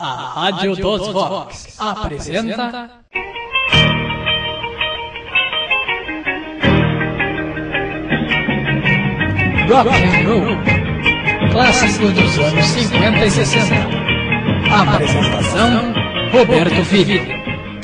A Rádio dos Vox apresenta... Rock and Roll, clássico dos anos 50 e 60. Apresentação, Roberto Filho.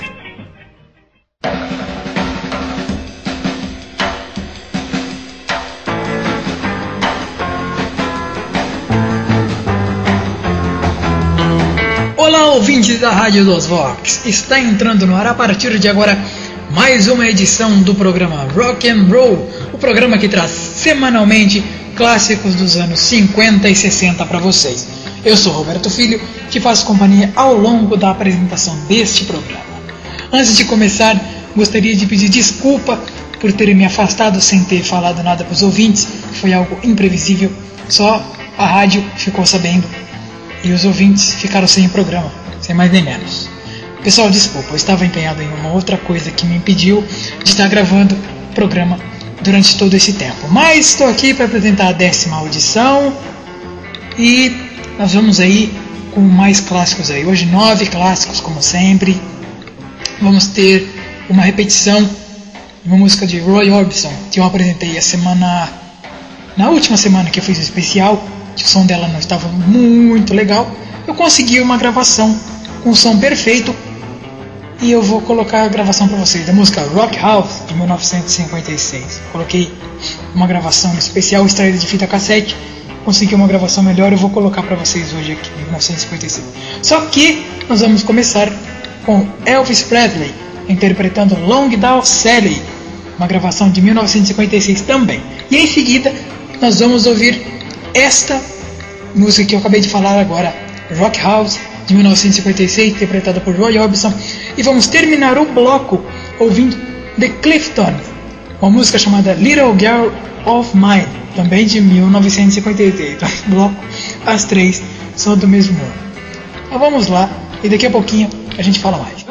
Olá, ouvintes da Rádio dos Vox. Está entrando no ar a partir de agora mais uma edição do programa Rock and Roll, o programa que traz semanalmente clássicos dos anos 50 e 60 para vocês. Eu sou Roberto Filho, te faço companhia ao longo da apresentação deste programa. Antes de começar, gostaria de pedir desculpa por ter me afastado sem ter falado nada para os ouvintes. Foi algo imprevisível, só a rádio ficou sabendo e os ouvintes ficaram sem o programa, sem mais nem menos. Pessoal, desculpa, eu estava empenhado em uma outra coisa que me impediu de estar gravando o programa durante todo esse tempo. Mas estou aqui para apresentar a 10ª audição e nós vamos aí com mais clássicos aí. Hoje 9 clássicos, como sempre. Vamos ter uma repetição de uma música de Roy Orbison que eu apresentei na última semana que eu fiz o especial, que o som dela não estava muito legal. Eu consegui uma gravação com o som perfeito e eu vou colocar a gravação para vocês da música Rock House de 1956. Coloquei uma gravação especial extraída de fita cassete, consegui uma gravação melhor, eu vou colocar para vocês hoje aqui em 1956. Só que nós vamos começar com Elvis Presley interpretando Long Tall Sally, uma gravação de 1956 também. E em seguida nós vamos ouvir esta música que eu acabei de falar agora, Rock House de 1956, interpretada por Roy Orbison, e vamos terminar o bloco ouvindo The Cliftons, uma música chamada Little Girl of Mine, também de 1956. Então, o bloco, as três são do mesmo ano. Então vamos lá, e daqui a pouquinho a gente fala mais.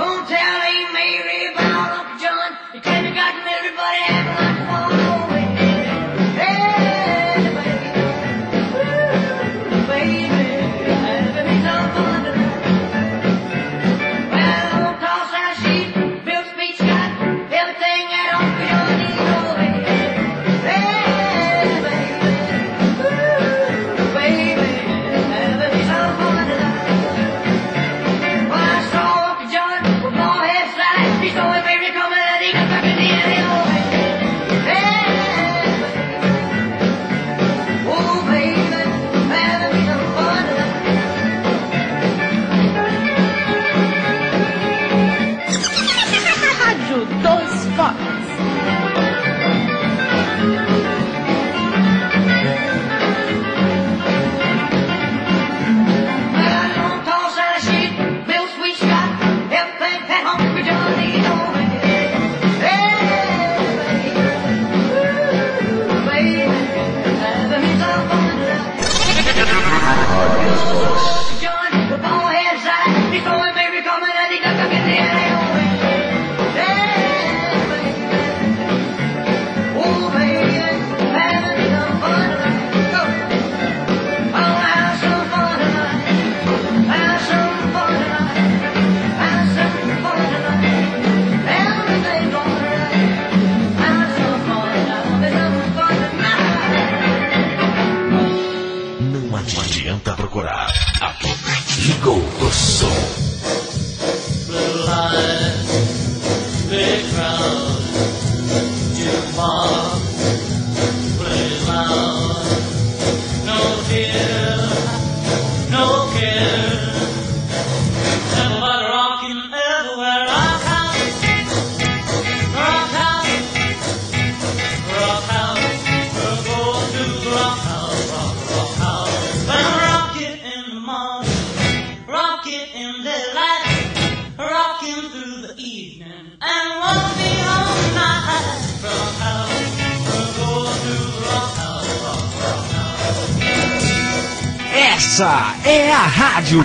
Essa é a Rádio.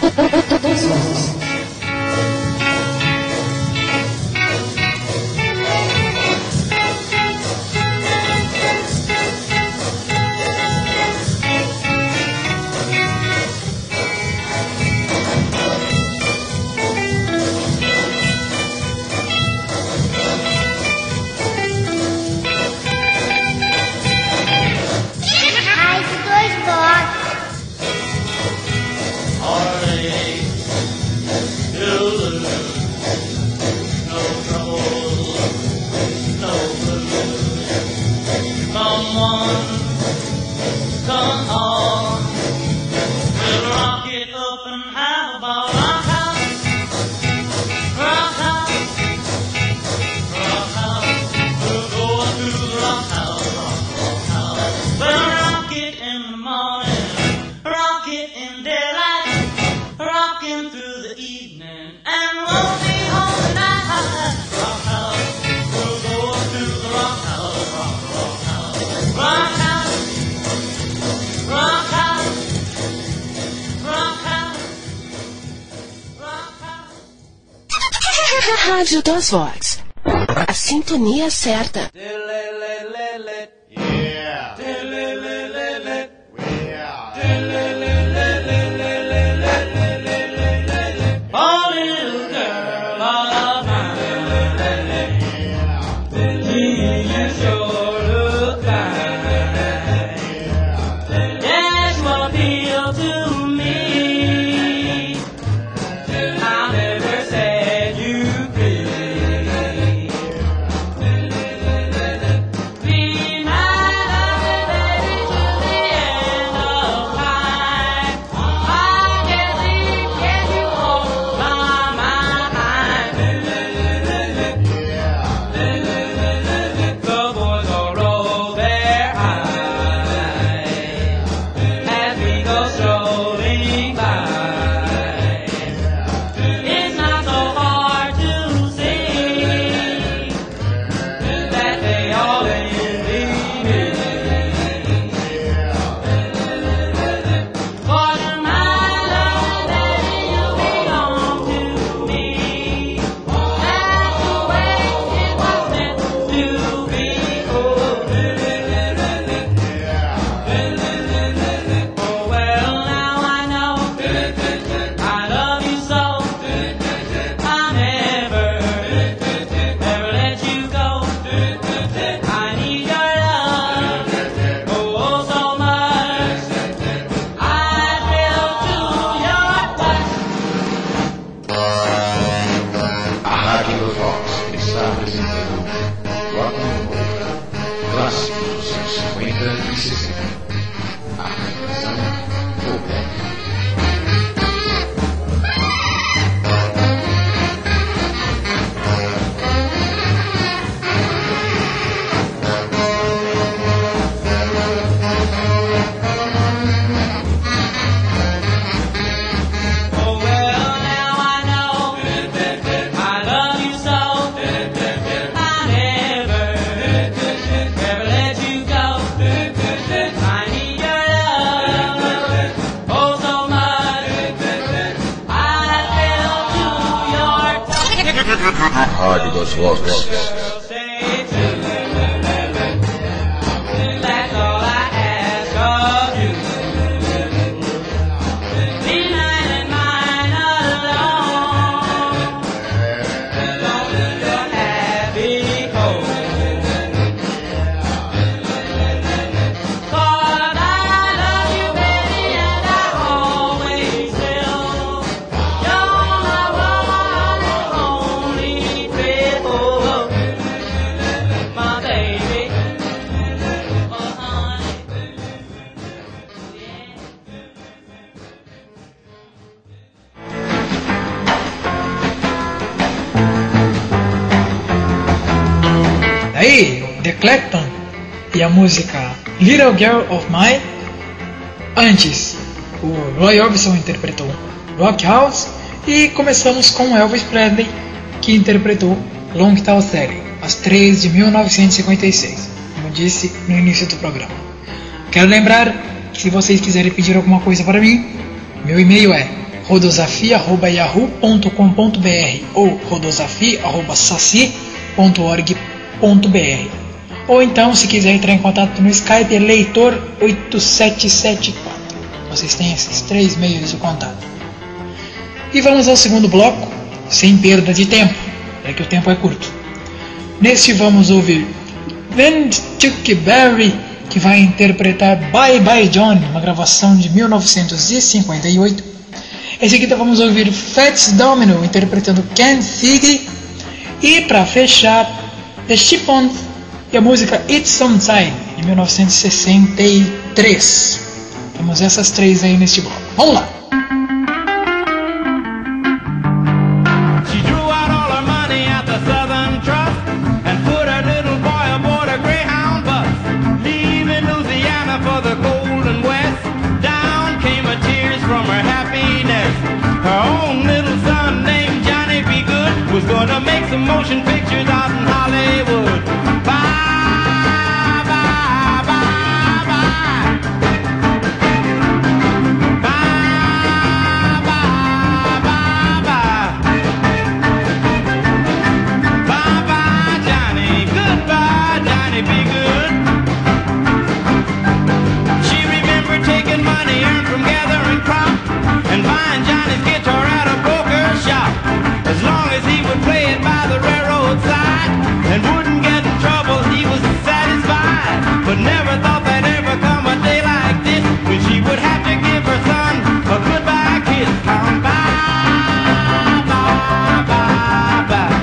Rádio dos Vox, a sintonia certa. Rádio dos Vox. Aí, The Clapton e a música Little Girl of Mine. Antes, o Roy Orbison interpretou Rock House e começamos com Elvis Presley, que interpretou Long Tall Sally, as 3 de 1956, como disse no início do programa. Quero lembrar que se vocês quiserem pedir alguma coisa para mim, meu e-mail é rodosafia@yahoo.com.br ou rodosafia@saci.org.br, ou então, se quiser entrar em contato no Skype, é leitor8774. Vocês têm esses 3 meios de contato. E vamos ao segundo bloco, sem perda de tempo, é que o tempo é curto. Neste vamos ouvir Vin Chuck Berry, que vai interpretar Bye Bye John, uma gravação de 1958. Em seguida vamos ouvir Fats Domino interpretando Can't See. E para fechar, The Chipmunks e a música It's Sometime, de 1963. Temos essas 3 aí neste bloco. Vamos lá! She drew out all her money at the Southern Trust and put her little boy aboard a Greyhound bus, leaving Louisiana for the Golden West. Down came her tears from her happiness. Her own little motion pictures out in Hollywood. Bye, bye, bye, bye. Bye, bye, bye, bye. Bye-bye, Johnny. Goodbye, Johnny. Be good. She remembered taking money earned from gathering crop and buying Johnny's guitar at a broker's shop. As long as he would play it by the railroad side and wouldn't get in trouble, he was satisfied. But never thought there'd ever come a day like this when she would have to give her son a goodbye kiss. Bye, bye, bye, bye, bye.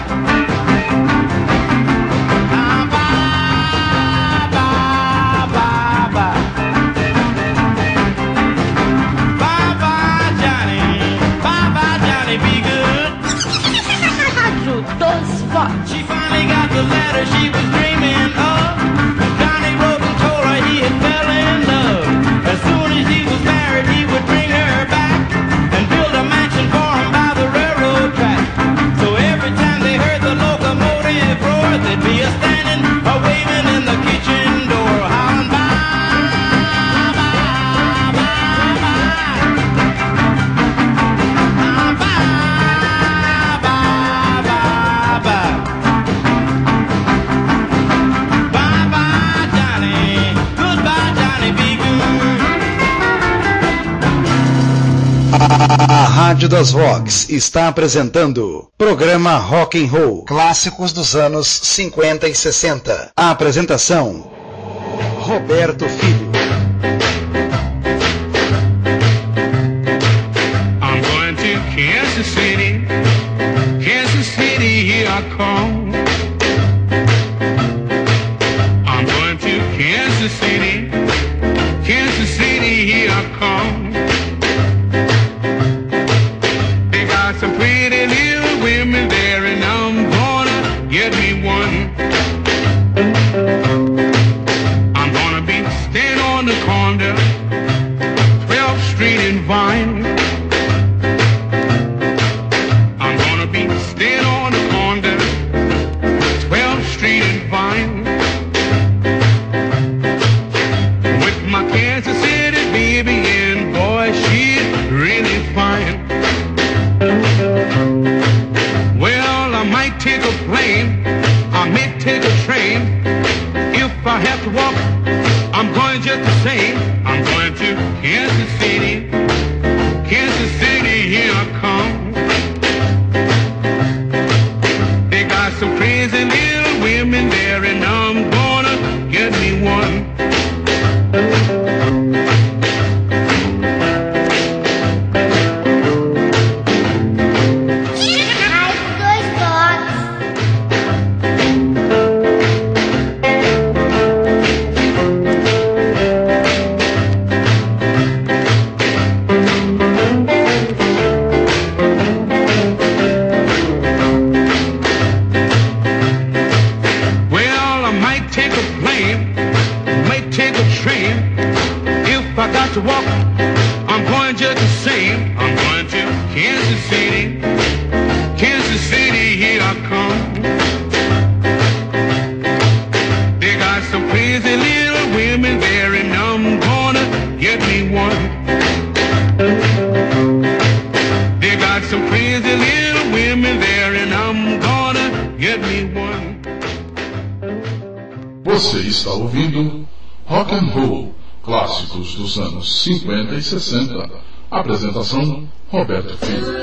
Bye, bye, bye, bye. Bye-bye, Johnny. Bye-bye, Johnny. Be good. She finally got the letter she was dreaming of. Johnny wrote and told her he had fell in love. As soon as he was married, he would bring her back and build a mansion for him by the railroad track. So every time they heard the locomotive roar, they'd be a standing, a waving in the kitchen door, howling bye, bye, bye, bye. Bye, bye, bye, bye. Bye-bye, Johnny. Goodbye, Johnny. Be good. A Rádio das Vox está apresentando programa Rock and Roll, clássicos dos anos 50 e 60. A apresentação: Roberto Filho. I'm going to Kansas City, here I come. I'm going to Kansas City, here I come. They got some pretty little women there, and I'm gonna get me one. I'm gonna be standing on the corner, 12th Street and Vine. I'm gonna be standing on the corner, 12th Street and Vine. With my Kansas City baby, and boy, she's really fine. Well, I might take a plane, I may take a train. If I have to walk, I'm going just the same. I'm going to Kansas City, here I come. They got some crazy little women there, and I'm gonna get me one. To walk, I'm going just the same. I'm going to Kansas City, here I come. They got some crazy little women there, and I'm gonna get me one. They got some crazy little women there, and I'm gonna get me one. Você está ouvindo Rock and Roll, clássicos dos anos 50 e 60. Apresentação: Roberto Filho.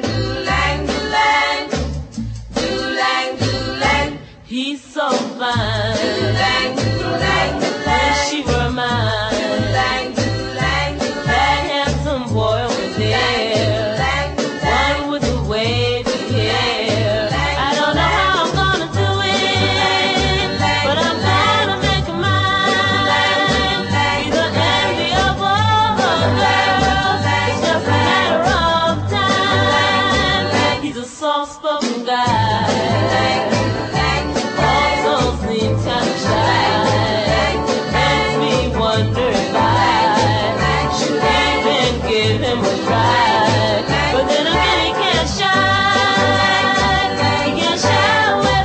He's so fine. Wish she were mine. That handsome boy over there, one with the wavy hair. I don't know how I'm gonna do it, but I'm gonna make him mine. He's the envy of all girls. It's just a matter of time. He's a soft-spoken guy. But then again, he can't shine. He can't shine.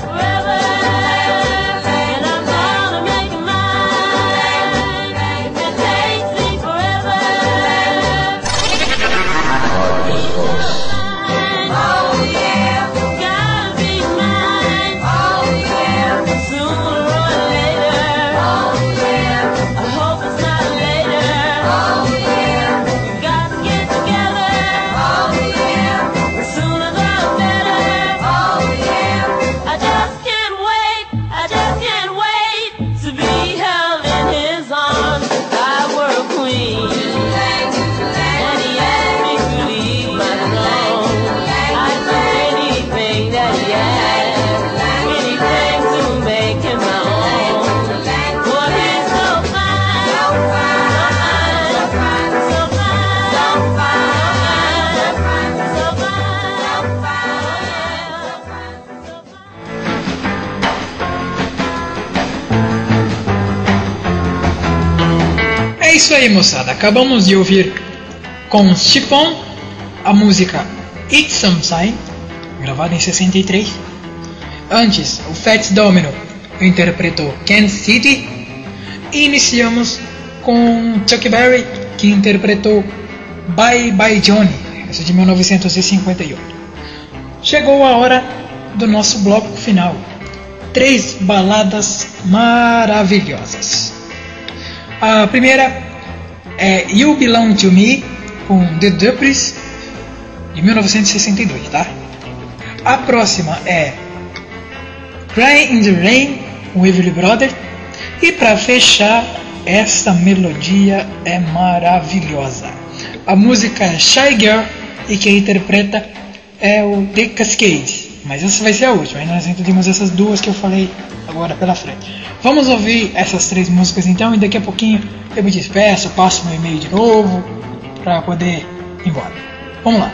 isso aí, moçada. Acabamos de ouvir com Chiffon a música It's Some Sign, gravada em 63. Antes, o Fats Domino interpretou Kansas City. E iniciamos com Chuck Berry, que interpretou Bye Bye Johnny, essa de 1958. Chegou a hora do nosso bloco final. 3 baladas maravilhosas. A primeira é You Belong to Me, com The Dupress, de 1962, tá? A próxima é Cry in the Rain, com Everly Brothers. E para fechar, esta melodia é maravilhosa. A música é Shy Girl e quem interpreta é o The Cascades. Mas essa vai ser a última, aí nós introduzimos essas duas que eu falei agora pela frente. Vamos ouvir essas 3 músicas então, e daqui a pouquinho eu me despeço, passo meu e-mail de novo para poder ir embora. Vamos lá.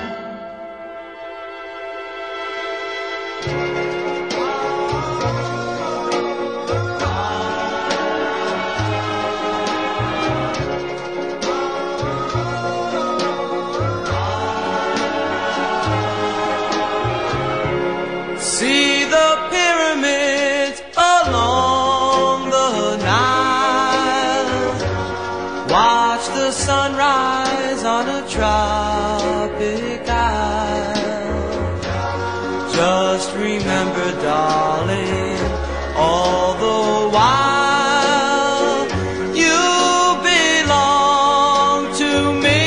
See the pyramids along the Nile. Watch the sunrise on a tropic isle. Just remember, darling, all the while you belong to me.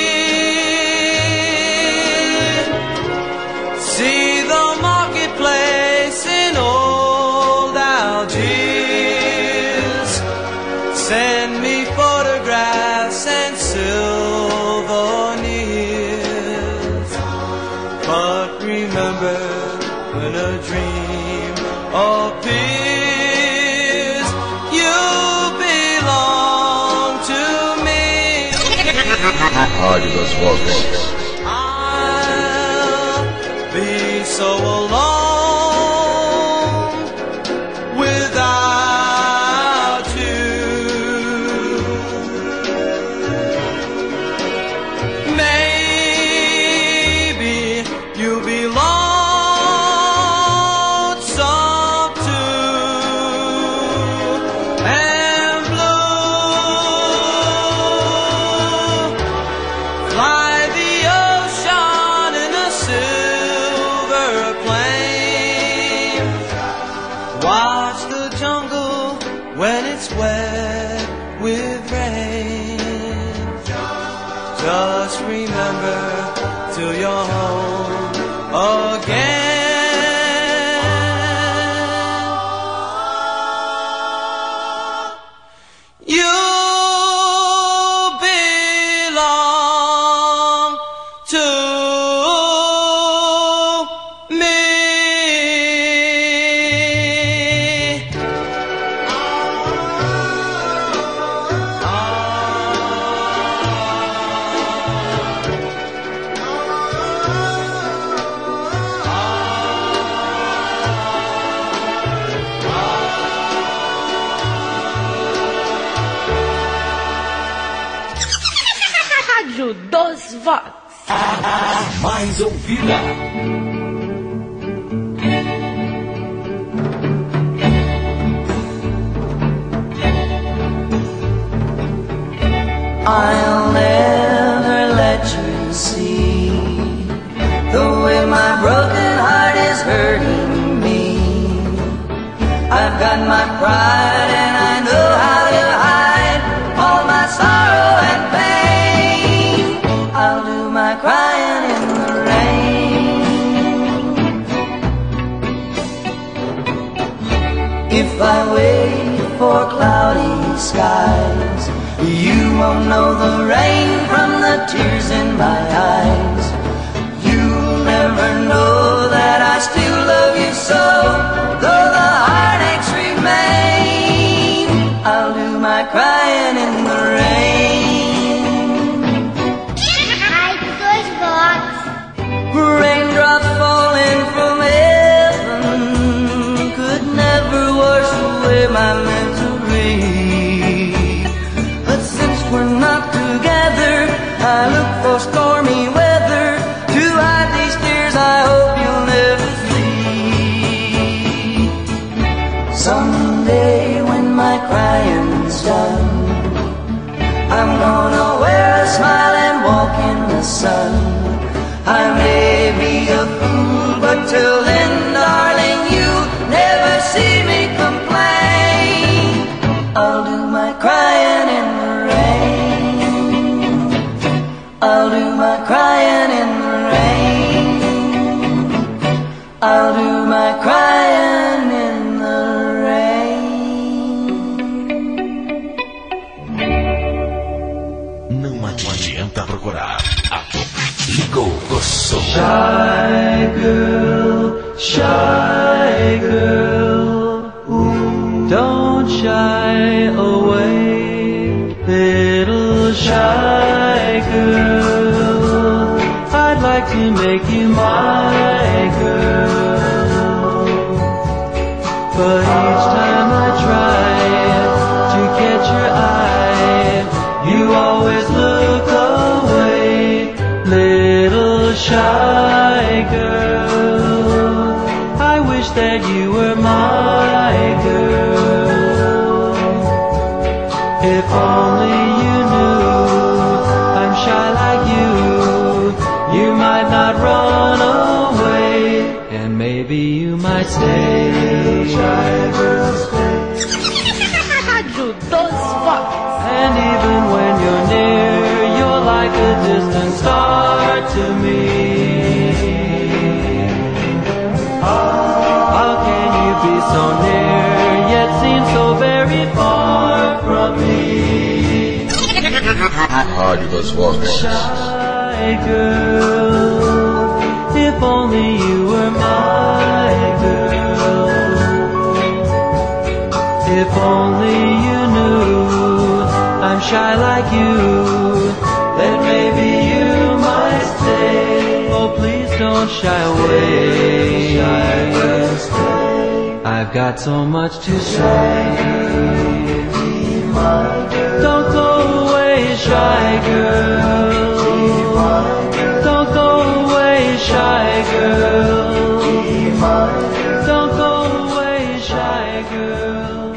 See the marketplace in old Algiers. Send me photographs and souvenirs. But remember, when a dream appears, you belong to me. Rádio das Vozes. I'll be so alone without you. Maybe you'll be lonesome too, and blue. Fly the ocean in a silver plane. Watch the jungle when it's wet with rain. Just remember till you're home again. You belong to me. Rádio dos Vox. Mais ouvida. I'll never let you see the way my broken heart is hurting me. I've got my pride and I know how to hide all my sorrow and pain. I'll do my crying in the rain. If I wait for cloudy skies, you won't know the rain from the tears in my eyes. You'll never know that I still love you so, though the heartaches remain. I'll do my crying in the rain. Rádio dos Vox. Raindrops falling from heaven could never wash away my misery. But since we're not Till then, darling, you'll never see me complain. I'll do my crying in the rain. I'll do my crying in the rain. I'll do my crying in the rain. Não adianta procurar. Ligou o som. Shy girl, ooh, don't shy away, little shy girl. I'd like to make you my girl, but each time I try to catch your eye, you always look away, little shy girl. I wish that you were my girl. If only you knew I'm shy like you, you might not run away, and maybe you might stay. Shy girl, stay. Rádio dos Vox. And even when you're near, you're like a distant star to me. How can you be so near, yet seem so very far from me? Rádio das Vozes. Shy girl, if only you were my girl. If only you knew I'm shy like you, then maybe you might stay. Oh, please don't shy away. I've got so much to say. Don't go away, shy girl. Don't go away, shy girl. Don't go away, shy girl.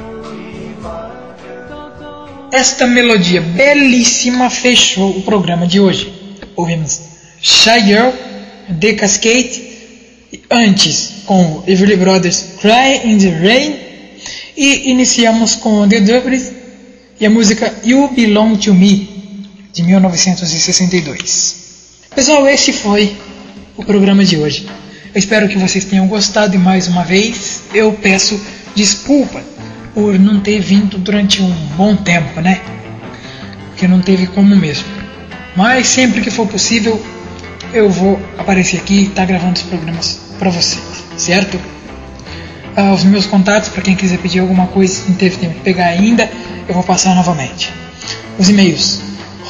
Esta melodia belíssima fechou o programa de hoje. Ouvimos Shy Girl, The Cascade, antes com Everly Brothers Cry in the Rain, e iniciamos com The Dubris e a música You Belong to Me, de 1962. Pessoal, esse foi o programa de hoje. Eu espero que vocês tenham gostado e mais uma vez eu peço desculpa por não ter vindo durante um bom tempo, né? Porque não teve como mesmo. Mas sempre que for possível eu vou aparecer aqui e estar gravando os programas para vocês, certo? Os meus contatos, para quem quiser pedir alguma coisa que não teve tempo de pegar ainda, eu vou passar novamente. Os e-mails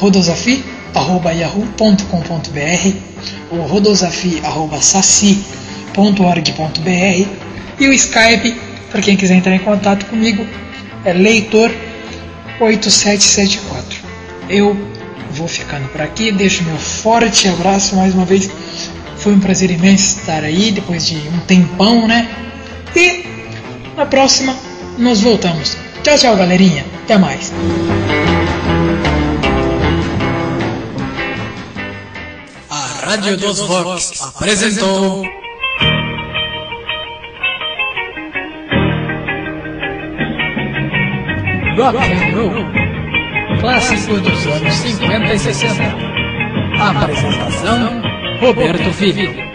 rodosafi@yahoo.com.br ou rodosafi@saci.org.br e o Skype, para quem quiser entrar em contato comigo, é leitor8774. Eu vou ficando por aqui, deixo meu forte abraço mais uma vez. Foi um prazer imenso estar aí depois de um tempão, né? E na próxima nós voltamos. Tchau, tchau, galerinha. Até mais. A Rádio dos Vox apresentou Rock and Roll, clássico dos anos 50 e 60. A apresentação: Roberto Filho.